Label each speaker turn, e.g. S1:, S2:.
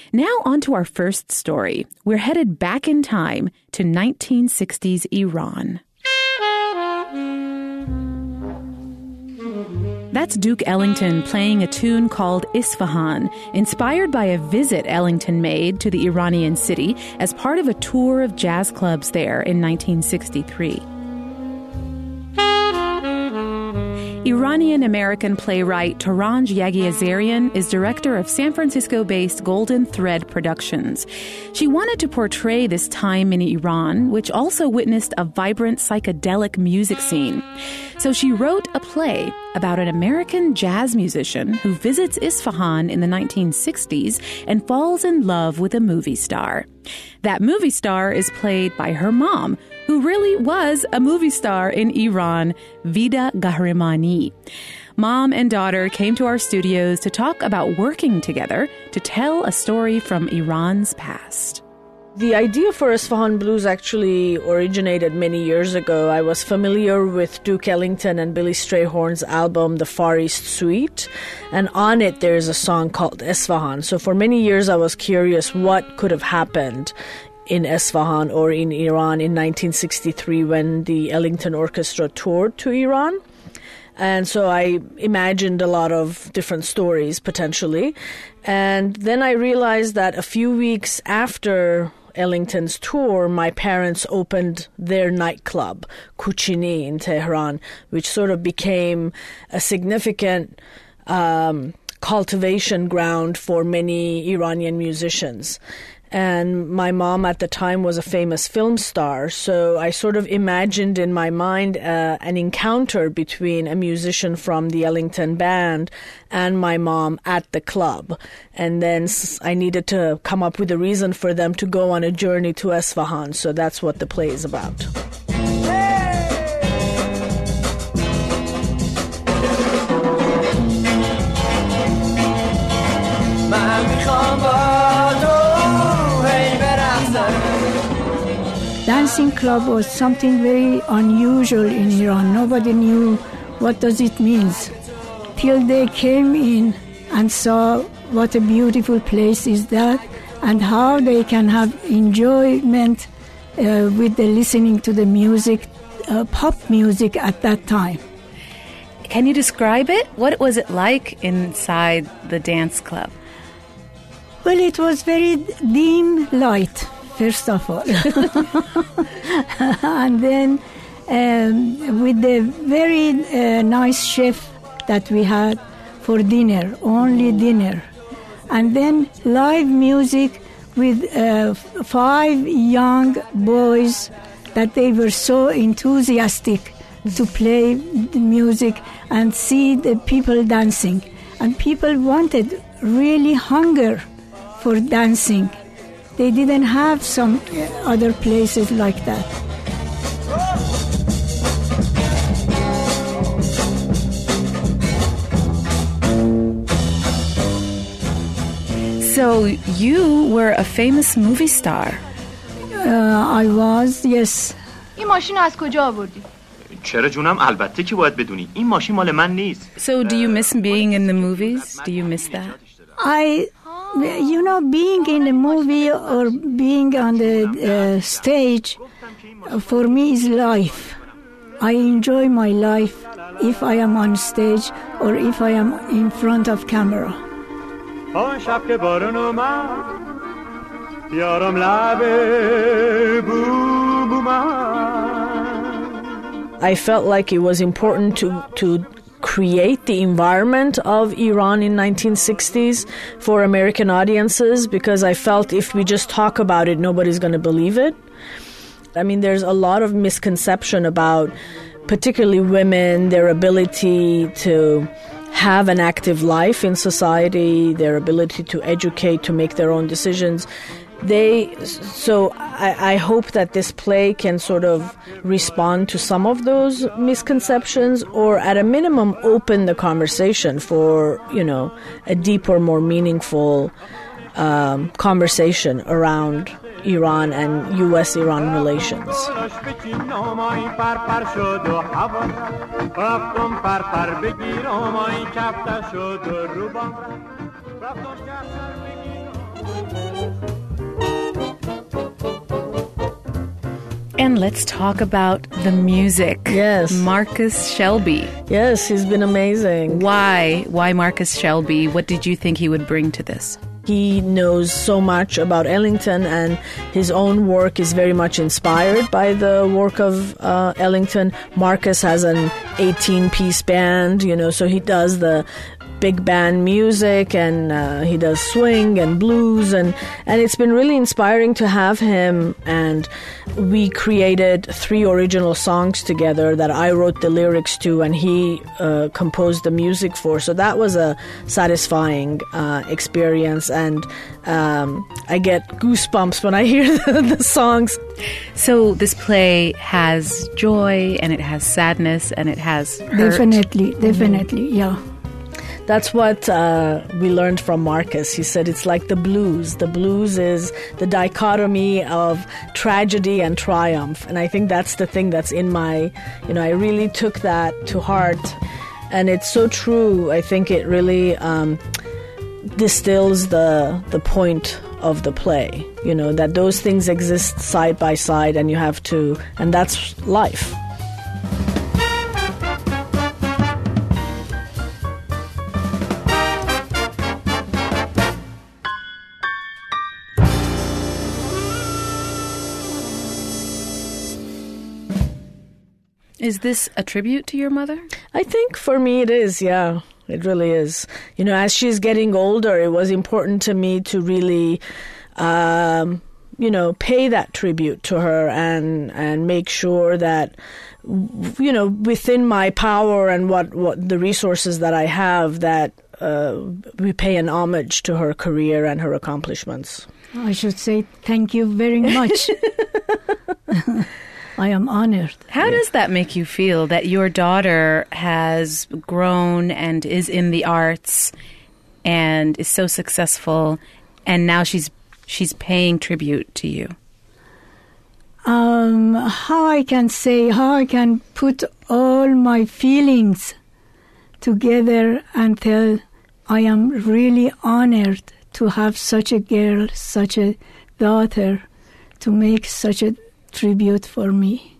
S1: Now on to our first story. We're headed back in time to 1960s Iran. That's Duke Ellington playing a tune called Isfahan, inspired by a visit Ellington made to the Iranian city as part of a tour of jazz clubs there in 1963. Iranian-American playwright Toranj Yaghiazarian is director of San Francisco-based Golden Thread Productions. She wanted to portray this time in Iran, which also witnessed a vibrant psychedelic music scene. So she wrote a play about an American jazz musician who visits Isfahan in the 1960s and falls in love with a movie star. That movie star is played by her mom, who really was a movie star in Iran, Vida Ghahramani. Mom and daughter came to our studios to talk about working together to tell a story from Iran's past.
S2: The idea for Isfahan Blues actually originated many years ago. I was familiar with Duke Ellington and Billy Strayhorn's album, The Far East Suite, and on it there's a song called Isfahan. So for many years I was curious what could have happened in Isfahan or in Iran in 1963 when the Ellington Orchestra toured to Iran. And so I imagined a lot of different stories potentially. And then I realized that a few weeks after Ellington's tour, my parents opened their nightclub, Kuchini, in Tehran, which sort of became a significant cultivation ground for many Iranian musicians. And my mom at the time was a famous film star, so I sort of imagined in my mind an encounter between a musician from the Ellington band and my mom at the club. And then I needed to come up with a reason for them to go on a journey to Isfahan, so that's what the play is about.
S3: Dancing club was something very unusual in Iran. Nobody knew what does it means till they came in and saw what a beautiful place is that and how they can have enjoyment with the listening to the music, pop music at that time.
S1: Can you describe it? What was it like inside the dance club?
S3: Well, it was very dim light, first of all. And then with the very nice chef that we had for dinner, only dinner. And then live music with 5 young boys that they were so enthusiastic to play the music and see the people dancing. And people wanted really hunger for dancing. They didn't have some other places like that.
S1: So you were a famous movie star.
S3: I was, yes.
S4: این ماشین از کجا آوردی؟
S5: چرا جونم البته که باید بدونی این ماشین مال من نیست.
S1: So do you miss being in the movies? Do you miss that?
S3: Being in a movie or being on the stage, for me is life. I enjoy my life if I am on stage or if I am in front of camera.
S2: I felt like it was important to create the environment of Iran in 1960s for American audiences, because I felt if we just talk about it, nobody's going to believe it. I mean, there's a lot of misconception about particularly women, their ability to have an active life in society, their ability to educate, to make their own decisions. I hope that this play can sort of respond to some of those misconceptions, or at a minimum open the conversation for, a deeper, more meaningful conversation around Iran and U.S.-Iran relations.
S1: And let's talk about the music.
S2: Yes.
S1: Marcus Shelby.
S2: Yes, he's been amazing.
S1: Why Marcus Shelby? What did you think he would bring to this?
S2: He knows so much about Ellington, and his own work is very much inspired by the work of Ellington. Marcus has an 18-piece band, so he does the big band music, and he does swing and blues, and it's been really inspiring to have him. And we created 3 original songs together that I wrote the lyrics to, and he composed the music for. So that was a satisfying experience, and I get goosebumps when I hear the songs.
S1: So this play has joy, and it has sadness, and it has hurt.
S3: Definitely, yeah.
S2: That's what we learned from Marcus. He said it's like the blues. The blues is the dichotomy of tragedy and triumph. And I think that's the thing that's in my, I really took that to heart. And it's so true. I think it really distills the point of the play, that those things exist side by side, and you have to, and that's life.
S1: Is this a tribute to your mother?
S2: I think for me it is, yeah. It really is. As she's getting older, it was important to me to really, pay that tribute to her and make sure that, within my power and what the resources that I have, that we pay an homage to her career and her accomplishments.
S3: I should say thank you very much. I am honored.
S1: How does that make you feel, that your daughter has grown and is in the arts and is so successful, and now she's paying tribute to you?
S3: How I can put all my feelings together and tell I am really honored to have such a girl, such a daughter, to make such a tribute for me.